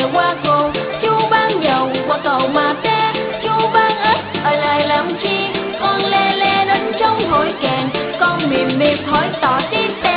qua cồn. Chú bán dầu qua cầu mà té, chú bán ếch ở lại làm chi? Con le le đến trong hội kèn, con mềm mềm hỏi tỏ tiếp.